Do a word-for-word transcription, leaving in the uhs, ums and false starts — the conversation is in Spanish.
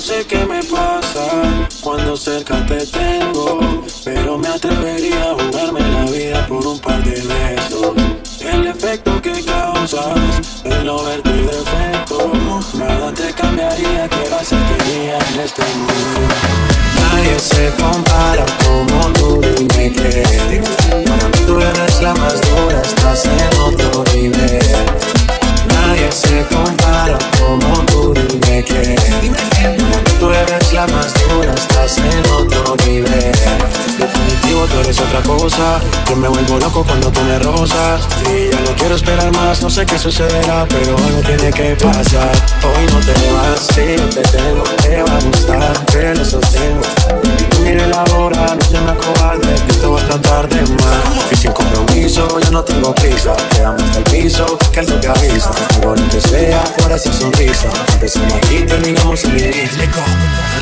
sé qué me pasa cuando cerca te tengo, pero me atrevería a jugarme la vida por un par de besos. El efecto que causas el no verte defecto, nada te cambiaría, quiero hacerte mía en este mundo. Nadie se compara como tú, dime que para mí tú eres la más dura, estás en otro nivel. Nadie se compara como tú, dime que tú eres la más dura, estás en otro nivel. Definitivo tú eres otra cosa, yo me vuelvo loco cuando tú me rozas. Y ya no quiero esperar más, no sé qué sucederá, pero algo tiene que pasar. Hoy no te vas, si no te tengo, te va a gustar, te lo sostengo. Y tú mire la hora, no te me acobardes, que esto va a tratar de más. Y sin compromiso, yo no tengo prisa, quedamos hasta el piso, que él te avisa. Por bonito sea, por esa sonrisa, empezamos aquí, terminamos en el inicio.